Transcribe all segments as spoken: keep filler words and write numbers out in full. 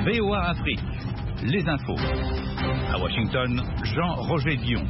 V O A Afrique, les infos. À Washington, Jean-Roger Dion.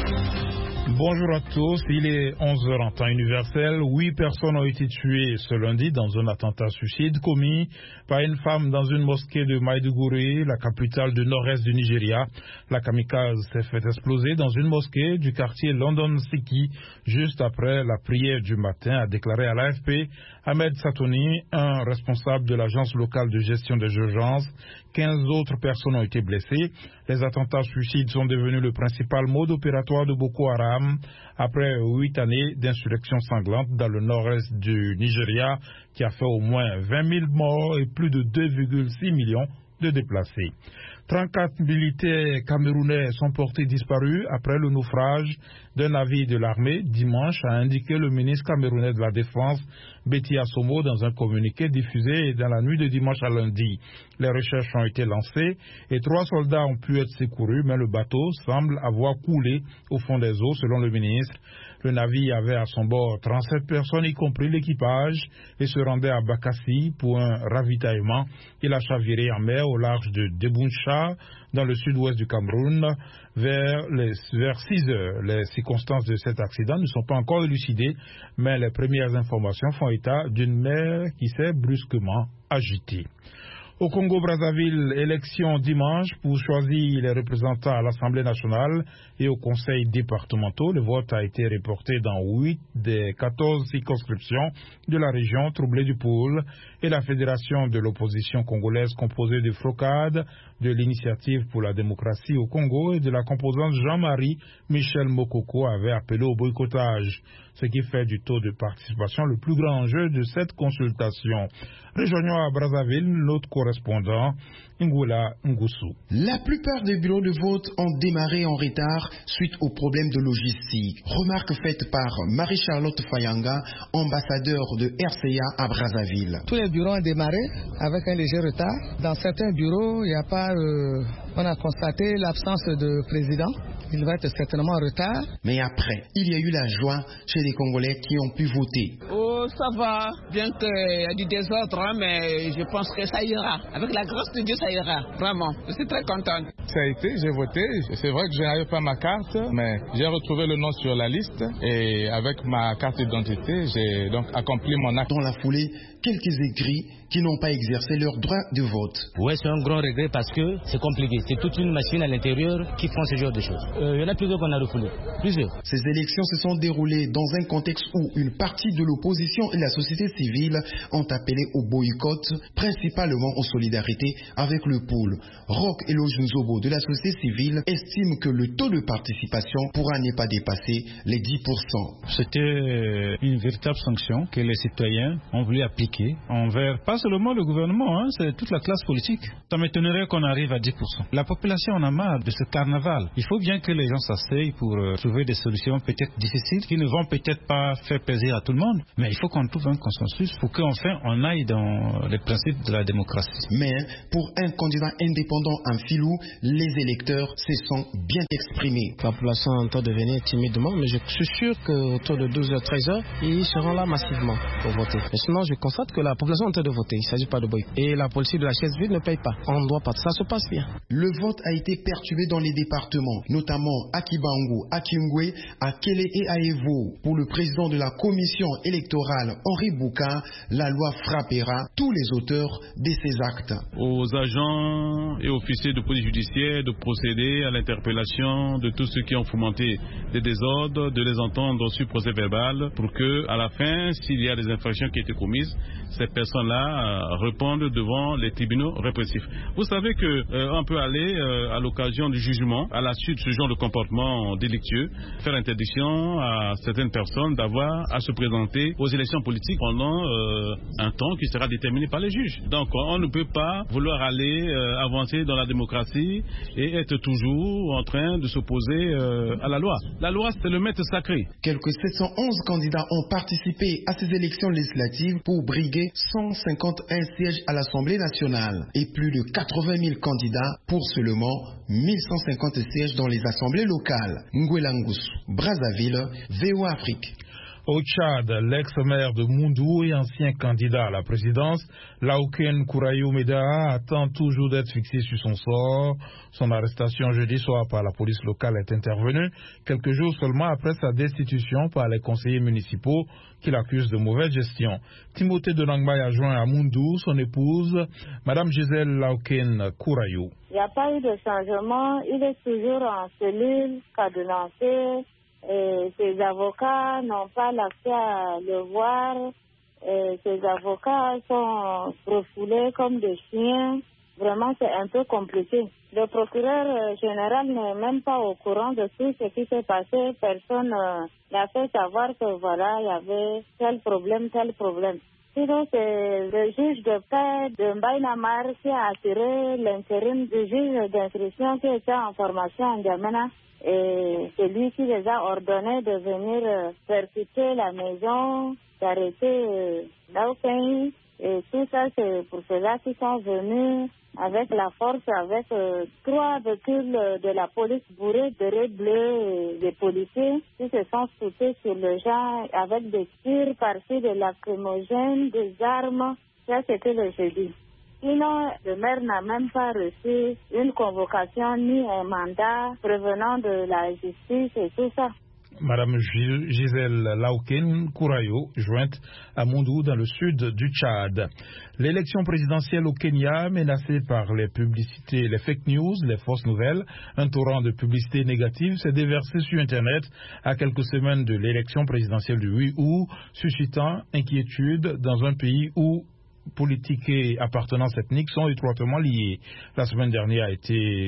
Bonjour à tous, il est onze heures en temps universel. Huit personnes ont été tuées ce lundi dans un attentat suicide commis par une femme dans une mosquée de Maiduguri, la capitale du nord-est du Nigeria. La kamikaze s'est fait exploser dans une mosquée du quartier London City juste après la prière du matin, a déclaré à l'A F P Ahmed Satoni, un responsable de l'agence locale de gestion des urgences. quinze autres personnes ont été blessées. Les attentats suicides sont devenus le principal mode opératoire de Boko Haram après huit années d'insurrection sanglante dans le nord-est du Nigeria qui a fait au moins vingt mille morts et plus de deux virgule six millions de déplacés. trente-quatre militaires camerounais sont portés disparus après le naufrage d'un navire de l'armée dimanche, a indiqué le ministre camerounais de la Défense, Betty Assomo, dans un communiqué diffusé dans la nuit de dimanche à lundi. Les recherches ont été lancées et trois soldats ont pu être secourus, mais le bateau semble avoir coulé au fond des eaux, selon le ministre. Le navire avait à son bord trente-sept personnes, y compris l'équipage, et se rendait à Bakassi pour un ravitaillement. Il a chaviré en mer au large de Debuncha, dans le sud-ouest du Cameroun, vers, les, vers six heures. Les circonstances de cet accident ne sont pas encore élucidées, mais les premières informations font état d'une mer qui s'est brusquement agitée. Au Congo-Brazzaville, élection dimanche pour choisir les représentants à l'Assemblée nationale et au Conseil départementaux. Le vote a été reporté dans huit des quatorze circonscriptions de la région troublée du pôle et la Fédération de l'opposition congolaise composée de Frocade, de l'Initiative pour la démocratie au Congo et de la composante Jean-Marie Michel Mokoko avait appelé au boycottage, ce qui fait du taux de participation le plus grand enjeu de cette consultation. Rejoignons à Brazzaville notre correspondant Ngula Ngusu. La plupart des bureaux de vote ont démarré en retard suite aux problèmes de logistique. Remarque faite par Marie-Charlotte Fayanga, ambassadeur de R C A à Brazzaville. Tous les bureaux ont démarré avec un léger retard. Dans certains bureaux, il n'y a pas, euh, on a constaté l'absence de président. Il va être certainement en retard. Mais après, il y a eu la joie chez les Congolais qui ont pu voter. Oh, ça va. Bien qu'il y a du désordre, hein, mais je pense que ça ira. Avec la grâce de Dieu, ça ira. Vraiment. Je suis très contente. Ça a été, j'ai voté. C'est vrai que je n'avais pas ma carte, mais j'ai retrouvé le nom sur la liste. Et avec ma carte d'identité, j'ai donc accompli mon acte. Dans la foulée, quelques aigris qui n'ont pas exercé leur droit de vote. Oui, c'est un grand regret parce que c'est compliqué. C'est toute une machine à l'intérieur qui font ce genre de choses. Euh, il y en a plusieurs qu'on a refoulés. Plusieurs. Ces élections se sont déroulées dans un contexte où une partie de l'opposition et la société civile ont appelé au boycott, principalement en solidarité avec le pôle. Roch Eloge Nzobo de la société civile estime que le taux de participation pourra ne pas dépasser les dix pour cent. C'était une véritable sanction que les citoyens ont voulu appliquer envers pas seulement le gouvernement, hein, c'est toute la classe politique. Ça m'étonnerait qu'on arrive à dix pour cent. La population en a marre de ce carnaval. Il faut bien que les gens s'asseyent pour euh, trouver des solutions peut-être difficiles qui ne vont peut-être pas faire plaisir à tout le monde, mais il faut qu'on trouve un consensus pour qu'enfin on aille dans les principes de la démocratie. Mais pour un candidat indépendant en filou, les électeurs se sont bien exprimés. La population entend devenir timidement, mais je suis sûr qu'autour de douze heures, treize heures, ils seront là massivement pour voter. Mais sinon, je constate que la population est en train de voter. Il ne s'agit pas de boycott. Et la politique de la chaise vide ne paye pas. On ne doit pas. Ça se passe bien. Le vote a été perturbé dans les départements, notamment à Kibango, à Kingwe, à Kélé et à Evo. Pour le président de la commission électorale, Henri Bouka, la loi frappera tous les auteurs de ces actes. Aux agents et officiers de police judiciaire de procéder à l'interpellation de tous ceux qui ont fomenté des désordres, de les entendre sur procès verbal pour que, à la fin, s'il y a des infractions qui ont été commises, ces personnes-là euh, répondent devant les tribunaux répressifs. Vous savez qu'on euh, peut aller euh, à l'occasion du jugement, à la suite de ce genre de comportement délictueux, faire interdiction à certaines personnes d'avoir à se présenter aux élections politiques pendant euh, un temps qui sera déterminé par les juges. Donc on ne peut pas vouloir aller euh, avancer dans la démocratie et être toujours en train de s'opposer euh, à la loi. La loi, c'est le maître sacré. Quelques sept cent onze candidats ont participé à ces élections législatives pour briguer cent cinquante et un sièges à l'Assemblée nationale et plus de quatre-vingt mille candidats pour seulement mille cent cinquante sièges dans les assemblées locales. Ngouela Ngusu, Brazzaville, V O A Afrique. Au Tchad, l'ex-maire de Moundou et ancien candidat à la présidence, Laouken Kourayo Meda, attend toujours d'être fixé sur son sort. Son arrestation jeudi soir par la police locale est intervenue quelques jours seulement après sa destitution par les conseillers municipaux qui l'accusent de mauvaise gestion. Timothée de Langbaye a joint à Moundou son épouse, Madame Gisèle Laouken Kourayo. Il n'y a pas eu de changement, il est toujours en cellule, cadenassé. Et ses avocats n'ont pas l'accès à le voir. Et ses avocats sont refoulés comme des chiens. Vraiment, c'est un peu compliqué. Le procureur général n'est même pas au courant de tout ce qui s'est passé. Personne n'a fait savoir que voilà, il y avait tel problème, tel problème. Sinon, c'est le juge de paix de Mbaye Namar qui a assuré l'intérim du juge d'instruction qui était en formation en N'Djamena. Et c'est lui qui les a ordonnés de venir euh, percuter la maison, d'arrêter euh, Laouken. Et tout ça, c'est pour cela qu'ils sont venus avec la force, avec euh, trois véhicules de la police bourrés de raies bleues des policiers qui se sont sautés sur le gens avec des tirs par-ci, des lacrymogènes, des armes. Ça, c'était le jeudi. Sinon, le maire n'a même pas reçu une convocation ni un mandat prévenant de la justice et tout ça. Madame Gisèle Laouken Kourayo, jointe à Moundou dans le sud du Tchad. L'élection présidentielle au Kenya, menacée par les publicités, les fake news, les fausses nouvelles, un torrent de publicité négative s'est déversé sur Internet à quelques semaines de l'élection présidentielle du huit août, suscitant inquiétude dans un pays où politique et appartenance ethnique sont étroitement liés. La semaine dernière a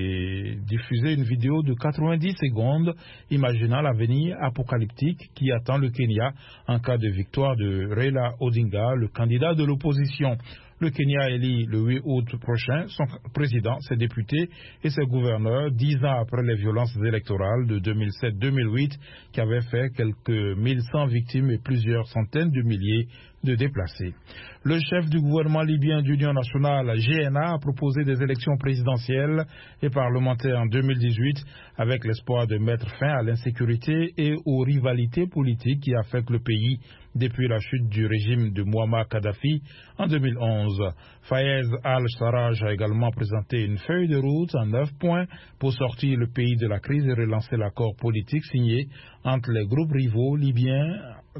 été diffusée une vidéo de quatre-vingt-dix secondes imaginant l'avenir apocalyptique qui attend le Kenya en cas de victoire de Raila Odinga, le candidat de l'opposition. Le Kenya élit le huit août prochain son président, ses députés et ses gouverneurs, dix ans après les violences électorales de deux mille sept deux mille huit qui avaient fait quelques mille cent victimes et plusieurs centaines de milliers de déplacés. Le chef du gouvernement libyen d'Union nationale, G N A, a proposé des élections présidentielles et parlementaires en deux mille dix-huit avec l'espoir de mettre fin à l'insécurité et aux rivalités politiques qui affectent le pays depuis la chute du régime de Muammar Kadhafi en deux mille onze. Fayez al-Sarraj a également présenté une feuille de route en neuf points pour sortir le pays de la crise et relancer l'accord politique signé entre les groupes rivaux libyens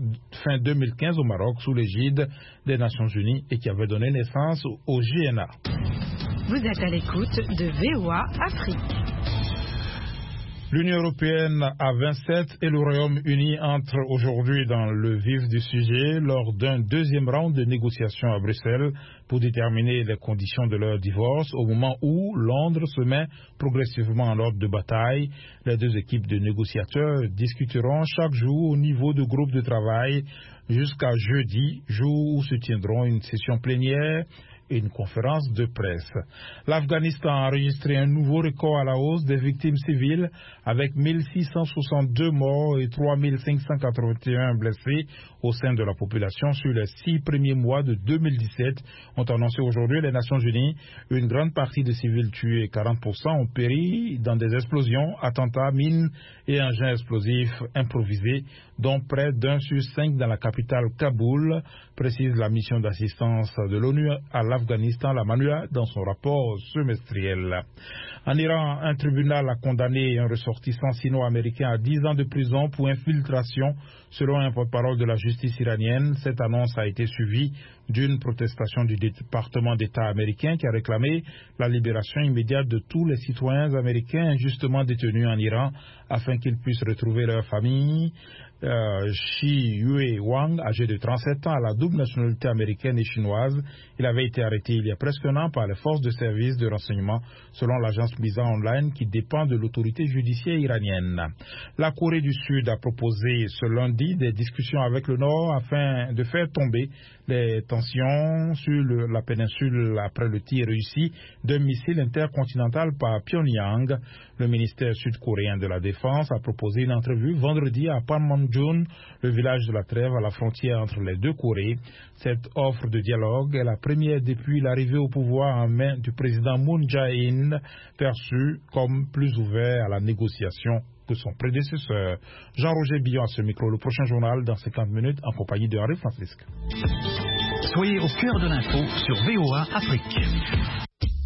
fin deux mille quinze au Maroc sous l'égide des Nations Unies et qui avait donné naissance au G N A. Vous êtes à l'écoute de V O A Afrique. L'Union européenne à vingt-sept et le Royaume-Uni entrent aujourd'hui dans le vif du sujet lors d'un deuxième round de négociations à Bruxelles pour déterminer les conditions de leur divorce au moment où Londres se met progressivement en ordre de bataille. Les deux équipes de négociateurs discuteront chaque jour au niveau de groupe de travail jusqu'à jeudi, jour où se tiendront une session plénière et une conférence de presse. L'Afghanistan a enregistré un nouveau record à la hausse des victimes civiles avec mille six cent soixante-deux morts et trois mille cinq cent quatre-vingt-un blessés au sein de la population sur les six premiers mois de deux mille dix-sept, ont annoncé aujourd'hui les Nations Unies. Une grande partie des civils tués et quarante pour cent ont péri dans des explosions, attentats, mines et engins explosifs improvisés, dont près d'un sur cinq dans la capitale Kaboul, précise la mission d'assistance de l'ONU à l'Afghanistan, la MANUA, dans son rapport semestriel. En Iran, un tribunal a condamné un ressortissant sino-américain à dix ans de prison pour infiltration, selon un porte-parole de la justice iranienne. Cette annonce a été suivie d'une protestation du département d'État américain qui a réclamé la libération immédiate de tous les citoyens américains injustement détenus en Iran afin qu'ils puissent retrouver leur famille. Euh, Shi Yue Wang, âgé de trente-sept ans, a la double nationalité américaine et chinoise. Il avait été arrêté il y a presque un an par les forces de service de renseignement, selon l'agence Misa Online qui dépend de l'autorité judiciaire iranienne. La Corée du Sud a proposé ce lundi des discussions avec le Nord afin de faire tomber les tensions sur le, la péninsule après le tir réussi d'un missile intercontinental par Pyongyang. Le ministère sud-coréen de la Défense a proposé une entrevue vendredi à Panmunjom, le village de la trêve à la frontière entre les deux Corées. Cette offre de dialogue est la première depuis l'arrivée au pouvoir en main du président Moon Jae-in, perçu comme plus ouvert à la négociation que son prédécesseur. Jean-Roger Billon à ce micro. Le prochain journal dans cinquante minutes en compagnie de Henri Francisque. Soyez au cœur de l'info sur V O A Afrique.